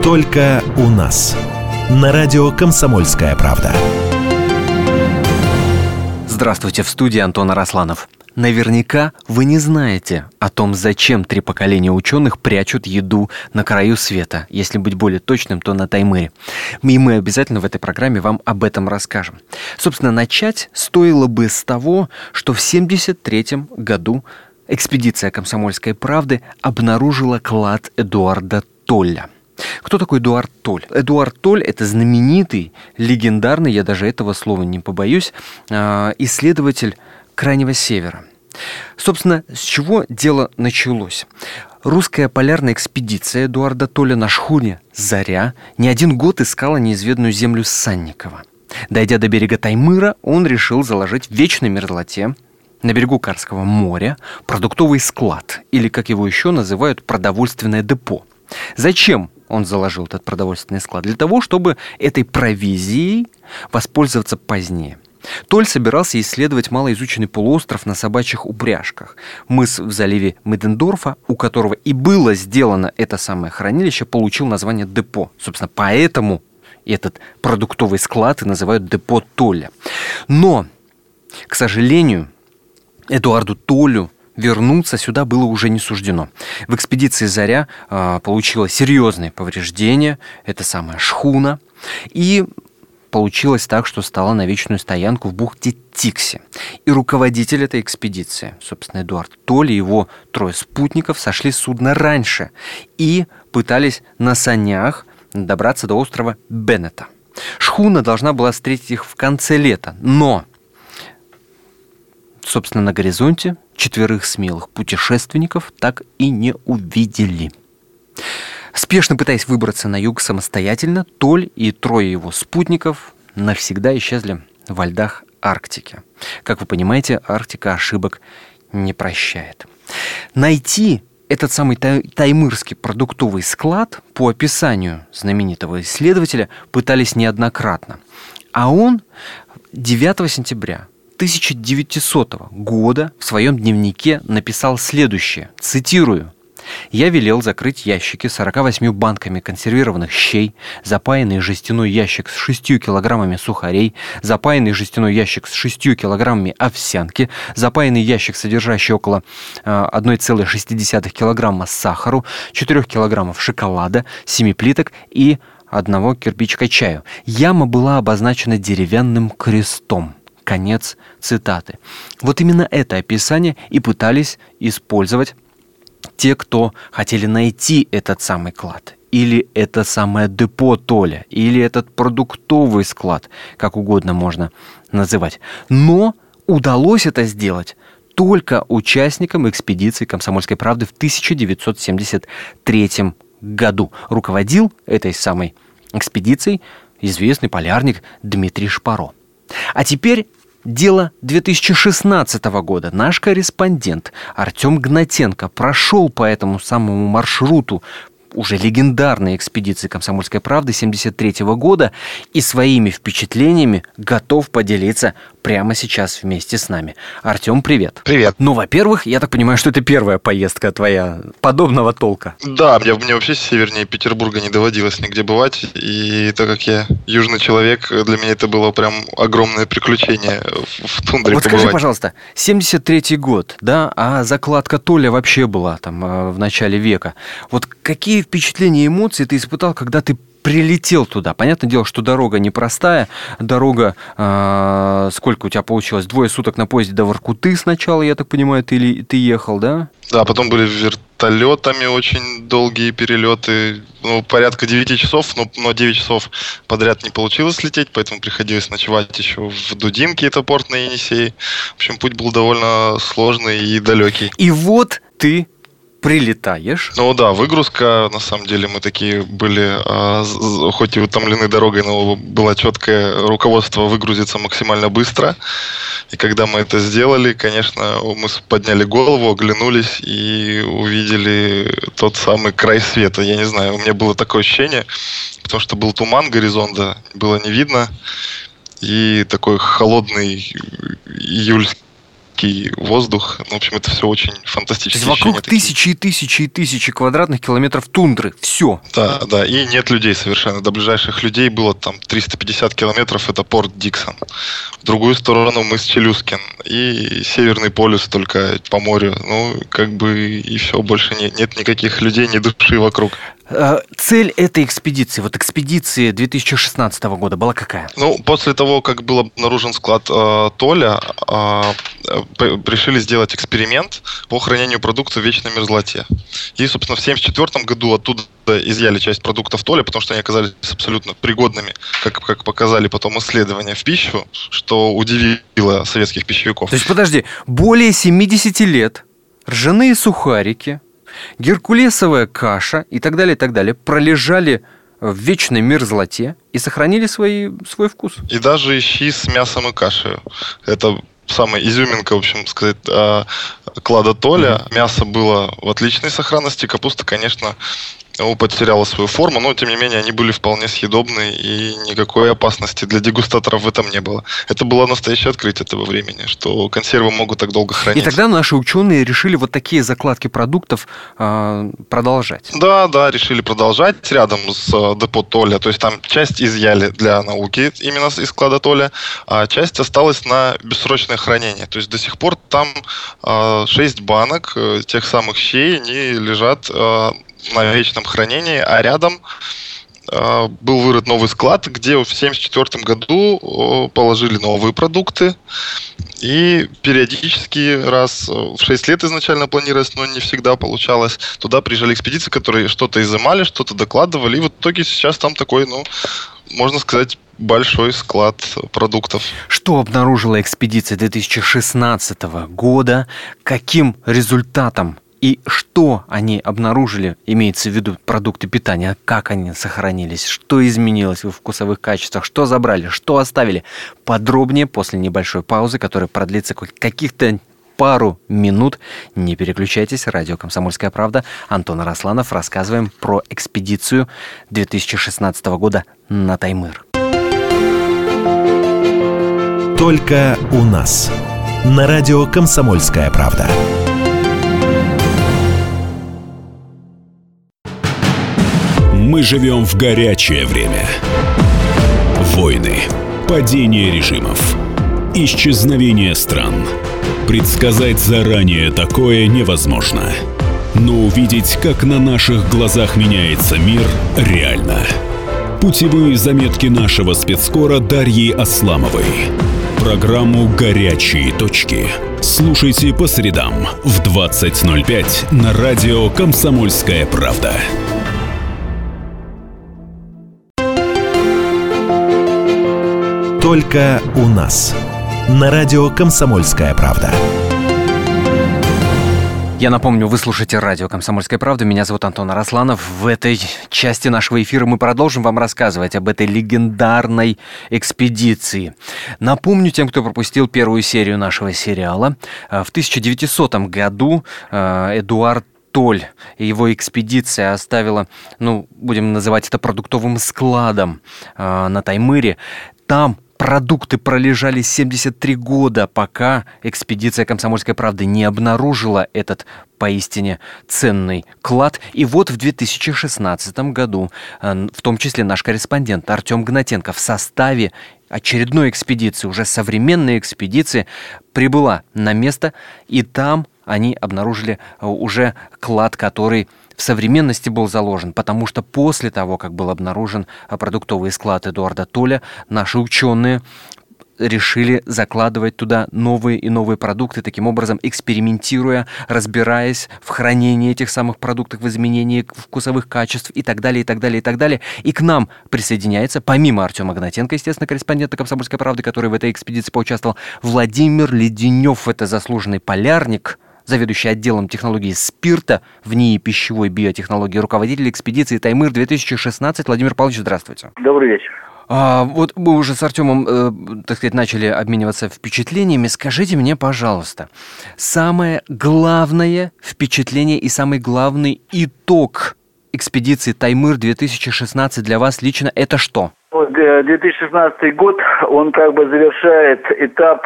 Только у нас. На радио «Комсомольская правда». Здравствуйте, в студии Антон Арасланов. Наверняка вы не знаете о том, зачем 3 поколения ученых прячут еду на краю света. Если быть более точным, то на Таймыре. И мы обязательно в этой программе вам об этом расскажем. Собственно, начать стоило бы с того, что в 1973 году экспедиция «Комсомольской правды» обнаружила клад Эдуарда Толля. Кто такой Эдуард Толь? Эдуард Толь – это знаменитый, легендарный, я даже этого слова не побоюсь, исследователь Крайнего Севера. Собственно, с чего дело началось? Русская полярная экспедиция Эдуарда Толля на шхуне «Заря» не один год искала неизведанную землю Санникова. Дойдя до берега Таймыра, он решил заложить в вечной мерзлоте на берегу Карского моря продуктовый склад, или, как его еще называют, продовольственное депо. Зачем он заложил этот продовольственный склад? Для того, чтобы этой провизией воспользоваться позднее. Толь собирался исследовать малоизученный полуостров на собачьих упряжках. Мыс в заливе Мидендорфа, у которого и было сделано это самое хранилище, получил название депо. Собственно, поэтому этот продуктовый склад и называют депо Толля. Но, к сожалению, Эдуарду Толлю вернуться сюда было уже не суждено. В экспедиции «Заря» получила серьезные повреждения, это самая шхуна, и получилось так, что стала на вечную стоянку в бухте Тикси. И руководитель этой экспедиции, собственно, Эдуард Толь и его 3 спутников сошли с судна раньше и пытались на санях добраться до острова Беннета. Шхуна должна была встретить их в конце лета, но, собственно, на горизонте 4 смелых путешественников так и не увидели. Спешно пытаясь выбраться на юг самостоятельно, Толь и 3 его спутников навсегда исчезли во льдах Арктики. Как вы понимаете, Арктика ошибок не прощает. Найти этот самый таймырский продуктовый склад по описанию знаменитого исследователя пытались неоднократно. А он 9 сентября 1900 года в своем дневнике написал следующее, цитирую: «Я велел закрыть ящики 48 банками консервированных щей, запаянный жестяной ящик с 6 килограммами сухарей, запаянный жестяной ящик с 6 килограммами овсянки, запаянный ящик, содержащий около 1,6 килограмма сахару, 4 килограммов шоколада, 7 плиток и 1 кирпичика чаю. Яма была обозначена деревянным крестом». Конец цитаты. Вот именно это описание и пытались использовать те, кто хотели найти этот самый клад, или это самое депо Толля, или этот продуктовый склад, как угодно можно называть. Но удалось это сделать только участникам экспедиции «Комсомольской правды» в 1973 году. Руководил этой самой экспедицией известный полярник Дмитрий Шпаро. А теперь дело 2016 года. Наш корреспондент Артем Гнатенко прошел по этому самому маршруту уже легендарной экспедиции «Комсомольской правды» 1973 года и своими впечатлениями готов поделиться прямо сейчас вместе с нами. Артем, привет. Привет. Ну, во-первых, я так понимаю, что это первая поездка твоя подобного толка. Да, мне вообще севернее Петербурга не доводилось нигде бывать, и так как я южный человек, для меня это было прям огромное приключение в тундре вот побывать. Скажи, пожалуйста, 73-й год, да, а закладка Толля вообще была там в начале века. Вот какие впечатления и эмоции ты испытал, когда ты прилетел туда? Понятное дело, что дорога непростая. Дорога, сколько у тебя получилось? 2 суток на поезде до Воркуты сначала, я так понимаю, ты ехал, да? Да, потом были вертолетами очень долгие перелеты. Порядка 9 часов, но 9 часов подряд не получилось лететь, поэтому приходилось ночевать еще в Дудинке, это порт на Енисей. В общем, путь был довольно сложный и далекий. И вот ты прилетаешь. Ну да, выгрузка, на самом деле, мы такие были, хоть и утомлены дорогой, но было четкое руководство выгрузиться максимально быстро. И когда мы это сделали, конечно, мы подняли голову, оглянулись и увидели тот самый край света. Я не знаю, у меня было такое ощущение, потому что был туман, горизонта было не видно. И такой холодный июльский чистенький воздух. В общем, это все очень фантастически. Вокруг тысячи и тысячи и тысячи квадратных километров тундры. Все. Да. И нет людей совершенно. До ближайших людей было там 350 километров. Это порт Диксон. В другую сторону мыс Челюскин. И Северный полюс только по морю. И все. Больше нет никаких людей, ни души вокруг. Цель этой экспедиции, экспедиции 2016 года была какая? После того, как был обнаружен склад Толя, решили сделать эксперимент по хранению продуктов в вечной мерзлоте. И, собственно, в 1974 году оттуда изъяли часть продуктов Толя, потому что они оказались абсолютно пригодными, как показали потом исследования, в пищу, что удивило советских пищевиков. То есть, подожди, более 70 лет ржаные сухарики, геркулесовая каша и так далее пролежали в вечной мерзлоте и сохранили свой вкус. И даже щи с мясом и кашей. Это самая изюминка, в общем сказать, клада Толя. Мясо было в отличной сохранности, капуста, конечно, потеряла свою форму, но, тем не менее, они были вполне съедобны, и никакой опасности для дегустаторов в этом не было. Это было настоящее открытие того времени, что консервы могут так долго храниться. И тогда наши ученые решили такие закладки продуктов продолжать. Да, решили продолжать рядом с депо Толя. То есть там часть изъяли для науки именно из склада Толя, а часть осталась на бессрочное хранение. То есть до сих пор там 6 банок тех самых щей, они лежат на вечном хранении, а рядом был вырыт новый склад, где в 1974 году положили новые продукты, и периодически раз в 6 лет изначально планировалось, но не всегда получалось, туда приезжали экспедиции, которые что-то изымали, что-то докладывали, и в итоге сейчас там такой, можно сказать, большой склад продуктов. Что обнаружила экспедиция 2016 года? Каким результатом и что они обнаружили, имеется в виду продукты питания, как они сохранились, что изменилось в вкусовых качествах, что забрали, что оставили? Подробнее после небольшой паузы, которая продлится каких-то пару минут. Не переключайтесь, радио «Комсомольская правда». Антон Арасланов. Рассказываем про экспедицию 2016 года на Таймыр. Только у нас. На радио «Комсомольская правда». Мы живем в горячее время. Войны, падение режимов, исчезновение стран. Предсказать заранее такое невозможно. Но увидеть, как на наших глазах меняется мир, реально. Путевые заметки нашего спецкора Дарьи Асламовой. Программу «Горячие точки» слушайте по средам в 20:05 на радио «Комсомольская правда». Только у нас. На радио «Комсомольская правда». Я напомню, вы слушаете радио «Комсомольская правда». Меня зовут Антон Арасланов. В этой части нашего эфира мы продолжим вам рассказывать об этой легендарной экспедиции. Напомню тем, кто пропустил первую серию нашего сериала. В 1900 году Эдуард Толь и его экспедиция оставила, будем называть это продуктовым складом на Таймыре. Там продукты пролежали 73 года, пока экспедиция «Комсомольской правды» не обнаружила этот поистине ценный клад. И вот в 2016 году, в том числе наш корреспондент Артем Гнатенко в составе очередной экспедиции, уже современной экспедиции, прибыла на место, и там они обнаружили уже клад, который в современности был заложен, потому что после того, как был обнаружен продуктовый склад Эдуарда Толя, наши ученые решили закладывать туда новые и новые продукты, таким образом экспериментируя, разбираясь в хранении этих самых продуктов, в изменении вкусовых качеств и так далее, и так далее, и так далее. И к нам присоединяется, помимо Артема Гнатенко, естественно, корреспондента «Комсомольской правды», который в этой экспедиции поучаствовал, Владимир Леденев, это заслуженный полярник, заведующий отделом технологии спирта в НИИ пищевой биотехнологии, руководитель экспедиции «Таймыр-2016». Владимир Павлович, здравствуйте. Добрый вечер. Вот мы уже с Артемом, начали обмениваться впечатлениями. Скажите мне, пожалуйста, самое главное впечатление и самый главный итог экспедиции «Таймыр-2016» для вас лично это что? 2016 год, он завершает этап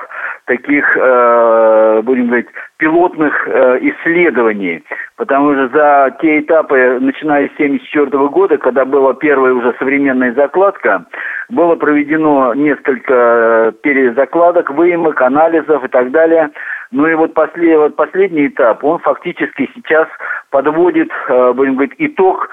таких, будем говорить, пилотных исследований, потому что за те этапы, начиная с 1974 года, когда была первая уже современная закладка, было проведено несколько перезакладок, выемок, анализов и так далее. Ну и вот последний этап, он фактически сейчас подводит, будем говорить, итог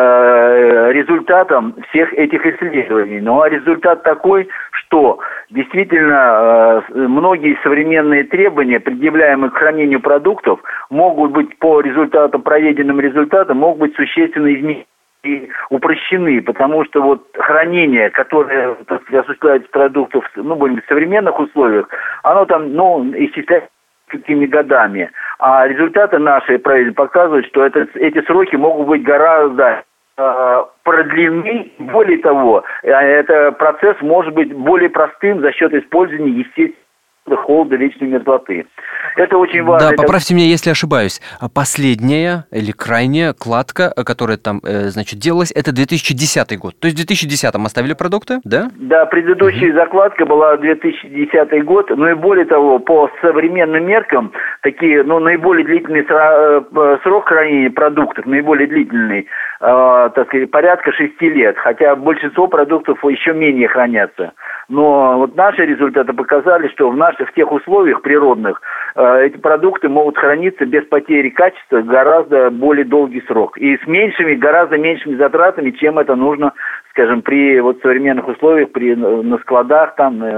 результатам всех этих исследований. Ну а результат такой, что действительно многие современные требования, предъявляемые к хранению продуктов, могут быть по проведенным результатам, могут быть существенно изменены и упрощены, потому что вот хранение, которое осуществляется продуктов, будем говорить, в современных условиях, оно там, исчисляется какими годами. А результаты наши показывают, что эти сроки могут быть гораздо продлены. Более того, этот процесс может быть более простым за счет использования естественного холода, вечной мерзлоты. Это очень важно. Да, поправьте меня, если ошибаюсь. Последняя или крайняя кладка, которая там, делалась, это 2010 год. То есть в 2010-м оставили продукты, да? Да, предыдущая закладка была 2010 год. Ну и более того, по современным меркам, такие, наиболее длительный срок хранения продуктов, наиболее длительный, порядка 6 лет. Хотя большинство продуктов еще менее хранятся. Но вот наши результаты показали, что в тех условиях природных эти продукты могут храниться без потери качества гораздо более долгий срок. И с гораздо меньшими затратами, чем это нужно, скажем, при современных условиях, на складах,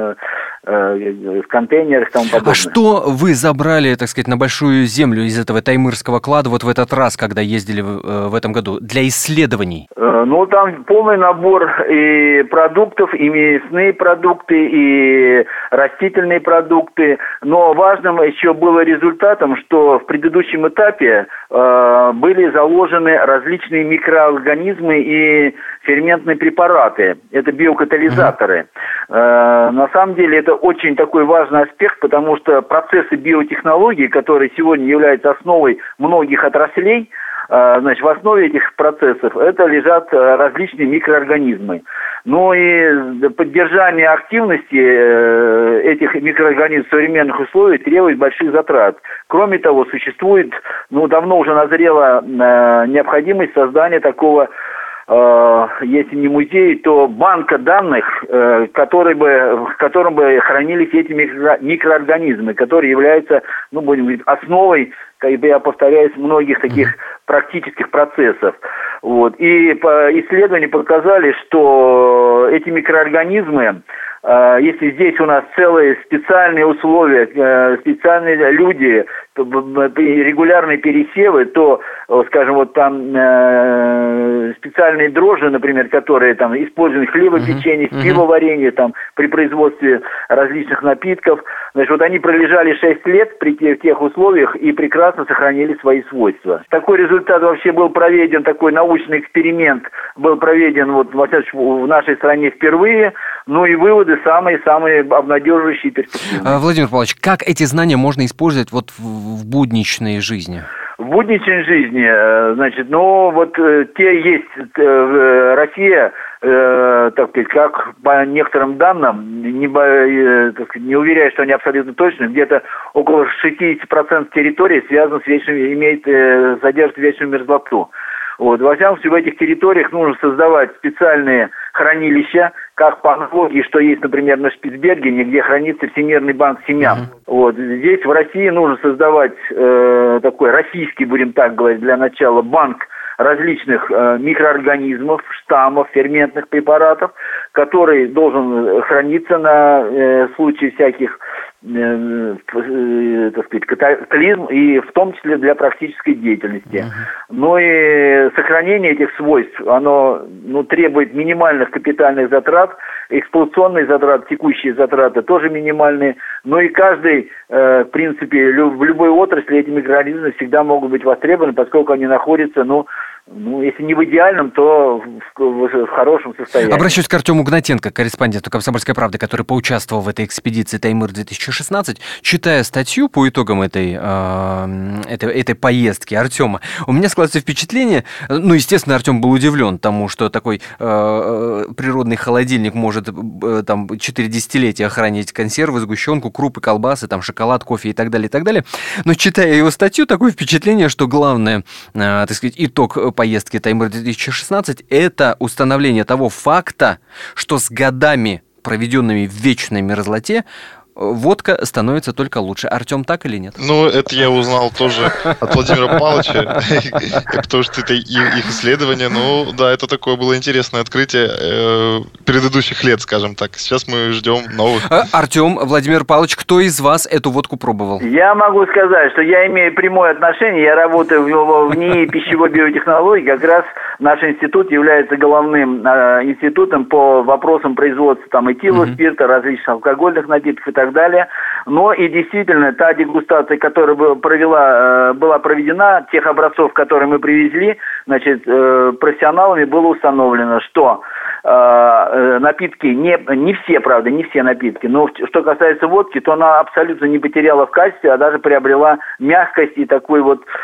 в контейнерах и тому подобное. А что вы забрали, на большую землю из этого Таймырского клада в этот раз, когда ездили в этом году, для исследований? Там полный набор и продуктов, и мясные продукты, и растительные продукты. Но важным еще было результатом, что в предыдущем этапе были заложены различные микроорганизмы и ферментные препараты. Это биокатализаторы. На самом деле это очень такой важный аспект, потому что процессы биотехнологий, которые сегодня являются основой многих отраслей, в основе этих процессов это лежат различные микроорганизмы. И поддержание активности этих микроорганизмов в современных условиях требует больших затрат. Кроме того, существует, давно уже назрела необходимость создания такого, если не музей, то банка данных, в котором бы хранились эти микроорганизмы, которые являются, будем говорить, основой, я повторяюсь, многих таких практических процессов. И исследования показали, что эти микроорганизмы, если здесь у нас целые специальные условия, специальные люди, регулярные пересевы, то, скажем, специальные дрожжи, например, которые используют в хлебопечении, в пивоварении, при производстве различных напитков, они пролежали 6 лет при тех условиях и прекрасно сохранили свои свойства. Такой результат вообще был проведен, такой научный эксперимент был проведен в нашей стране впервые, и выводы самые-самые обнадеживающие и перспективные. Владимир Павлович, как эти знания можно использовать в будничной жизни? В будничной жизни, Россия, как по некоторым данным, не уверяю, что они абсолютно точны, где-то около 60% территории связано содержит вечную мерзлоту. Во всяком случае, в этих территориях нужно создавать специальные хранилища, как по аналогии, что есть, например, на Шпицбергене, где хранится Всемирный банк семян. Здесь, в России, нужно создавать такой российский, будем так говорить, для начала, банк различных микроорганизмов, штаммов, ферментных препаратов, который должен храниться на случай всяких катаклизм, и в том числе для практической деятельности. И сохранение этих свойств, оно требует минимальных капитальных затрат, эксплуатационные затраты, текущие затраты тоже минимальные, и каждый, в принципе, в любой отрасли эти микроорганизмы всегда могут быть востребованы, поскольку они находятся, если не в идеальном, то в хорошем состоянии. Обращусь к Артему Гнатенко, корреспонденту «Комсомольской правды», который поучаствовал в этой экспедиции «Таймыр-2016». Читая статью по итогам этой поездки Артема, у меня складывается впечатление, естественно, Артем был удивлен тому, что такой природный холодильник может 4 десятилетия хранить консервы, сгущенку, крупы, колбасы, шоколад, кофе и так далее, и так далее. Но читая его статью, такое впечатление, что главное, итог поездки «Таймыр-2016» — это установление того факта, что с годами, проведенными в вечной мерзлоте, водка становится только лучше. Артем, так или нет? Это я узнал тоже от Владимира Павловича, потому что это их исследование. Да, это такое было интересное открытие предыдущих лет, скажем так. Сейчас мы ждем новых. Артем, Владимир Павлович, кто из вас эту водку пробовал? Я могу сказать, что я имею прямое отношение. Я работаю в НИИ пищевой биотехнологии. Как раз наш институт является головным институтом по вопросам производства этилового спирта, различных алкогольных напитков и так далее. Но и действительно, та дегустация, которая была проведена, тех образцов, которые мы привезли, профессионалами было установлено, что напитки, не все, правда, не все напитки, но что касается водки, то она абсолютно не потеряла в качестве, а даже приобрела мягкость и такой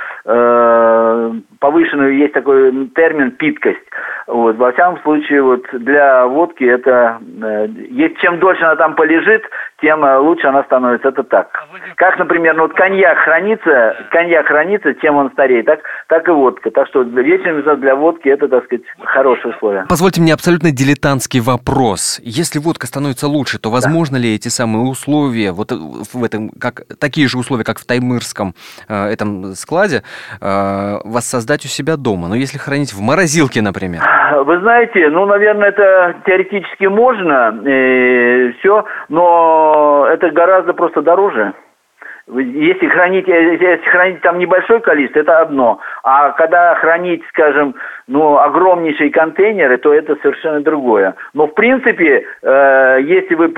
повышенную, есть такой термин, питкость. Во всяком случае, для водки это, чем дольше она там полежит, тем лучше она становится. Это так. Как, например, коньяк хранится, чем он стареет, так и водка. Так что вечером для водки это, хорошее условие. Позвольте мне абсолютно дилетантский вопрос. Если водка становится лучше, то возможно ли эти самые условия, в этом, такие же условия, как в таймырском этом складе, воссоздать у себя дома? Если хранить в морозилке, например. Вы знаете, наверное, это теоретически можно, все, но это гораздо просто дороже. Если хранить там небольшое количество, это одно. А когда хранить, скажем, огромнейшие контейнеры, то это совершенно другое. Но в принципе, если вы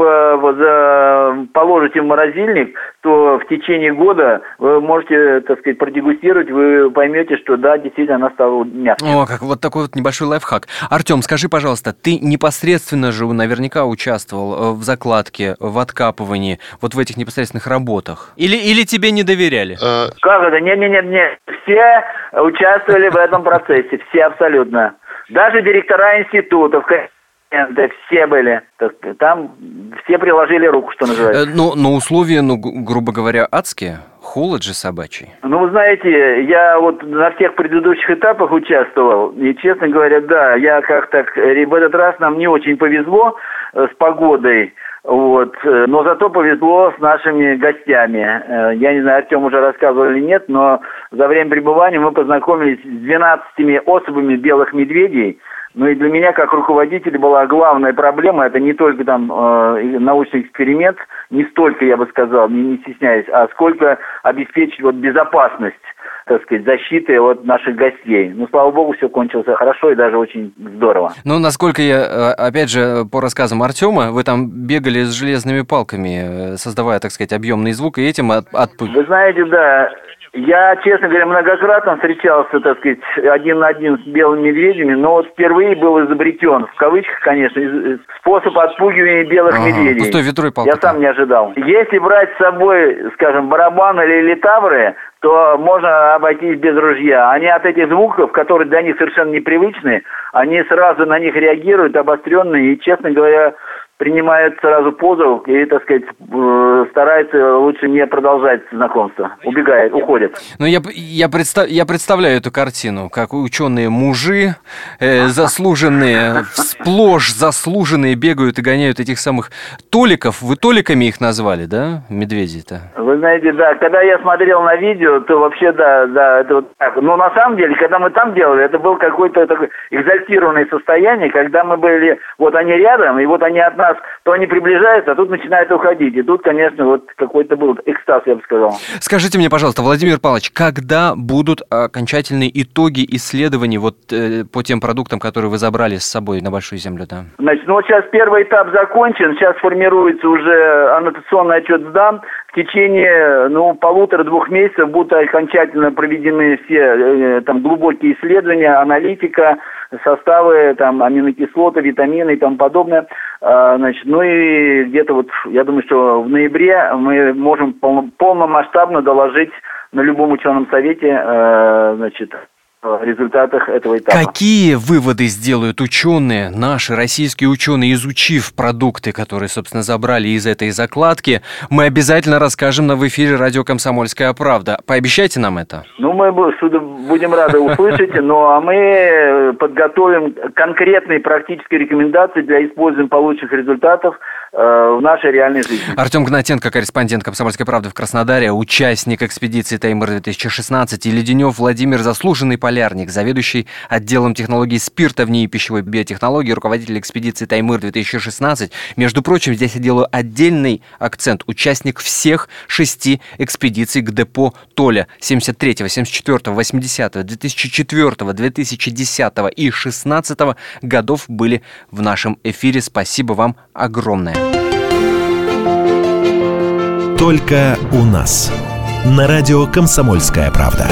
положите в морозильник, то в течение года вы можете, продегустировать, вы поймете, что да, действительно она стала мягче. Как такой небольшой лайфхак. Артем, скажи, пожалуйста, ты непосредственно же наверняка участвовал в закладке, в откапывании, в этих непосредственных работах? Или тебе не доверяли? Как это? Нет. Все участвовали в этом процессе. Все абсолютно. Даже директора институтов, все были. Там все приложили руку, что называется. Но условия, грубо говоря, адские. Холод же собачий. Вы знаете, я на всех предыдущих этапах участвовал. И, честно говоря, да, в этот раз нам не очень повезло с погодой. Но зато повезло с нашими гостями. Я не знаю, Артем уже рассказывал или нет, но за время пребывания мы познакомились с 12 особями белых медведей. И для меня, как руководителя, была главная проблема, это не только научный эксперимент, не столько, я бы сказал, не стесняюсь, а сколько обеспечить безопасность, защиты наших гостей. Слава богу, все кончилось хорошо и даже очень здорово. Насколько я, опять же, по рассказам Артема, вы там бегали с железными палками, создавая, объемный звук, и этим отпугивали. Вы знаете, да, я, честно говоря, многократно встречался, один на один с белыми медведями, но впервые был изобретен, в кавычках, конечно, способ отпугивания белых медведей. Пустой ведро и палка. Я сам не ожидал. Если брать с собой, скажем, барабан или тавры, то можно обойтись без ружья. Они от этих звуков, которые для них совершенно непривычны, они сразу на них реагируют обостренно и, честно говоря, принимают сразу позу и, стараются лучше не продолжать знакомство. Убегают, уходят. Я представляю эту картину, как ученые-мужи, сплошь заслуженные, бегают и гоняют этих самых толиков. Вы толиками их назвали, да, медведей-то? Вы знаете, да, когда я смотрел на видео, то вообще, да, это так. Но на самом деле, когда мы там делали, это было какое-то такое экзальтированное состояние, когда мы были, они рядом, и они от нас, то они приближаются, а тут начинают уходить. И тут, конечно, какой-то был экстаз, я бы сказал. Скажите мне, пожалуйста, Владимир Павлович, когда будут окончательные итоги исследований по тем продуктам, которые вы забрали с собой на Большую Землю, да? Значит, сейчас первый этап закончен, сейчас формируется уже аннотационный отчет сдан. В в течение 1,5-2 месяцев будут окончательно проведены все там глубокие исследования, аналитика, составы, там, аминокислоты, витамины и тому подобное. Значит, и где-то я думаю, что в ноябре мы можем полномасштабно доложить на любом ученом совете, о результатах этого этапа. Какие выводы сделают ученые, наши российские ученые, изучив продукты, которые, собственно, забрали из этой закладки? Мы обязательно расскажем в эфире радио «Комсомольская правда». Пообещайте нам это. Мы будем рады услышать, а мы подготовим конкретные практические рекомендации для использования полученных результатов в нашей реальной жизни. Артем Гнатенко, корреспондент «Комсомольской правды» в Краснодаре, участник экспедиции «Таймыр-2016», и Леденев Владимир, заслуженный полярник, заведующий отделом технологий спирта в НИИ пищевой биотехнологии, руководитель экспедиции «Таймыр-2016». Между прочим, здесь я делаю отдельный акцент. Участник всех 6 экспедиций к депо Толя 73-го, 74-го, 80-го, 2004-го, 2010-го и 2016-го годов были в нашем эфире. Спасибо вам огромное. Только у нас. На радио «Комсомольская правда».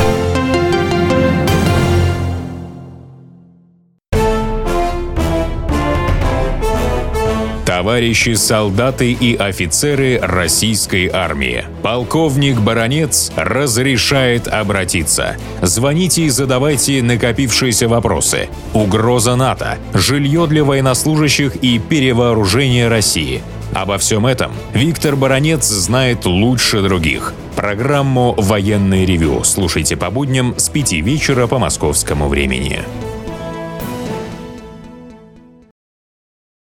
Товарищи солдаты и офицеры российской армии. Полковник Баранец разрешает обратиться. Звоните и задавайте накопившиеся вопросы. Угроза НАТО, жилье для военнослужащих и перевооружение России. Обо всем этом Виктор Баранец знает лучше других. Программу «Военное ревю» слушайте по будням с 5 вечера по московскому времени.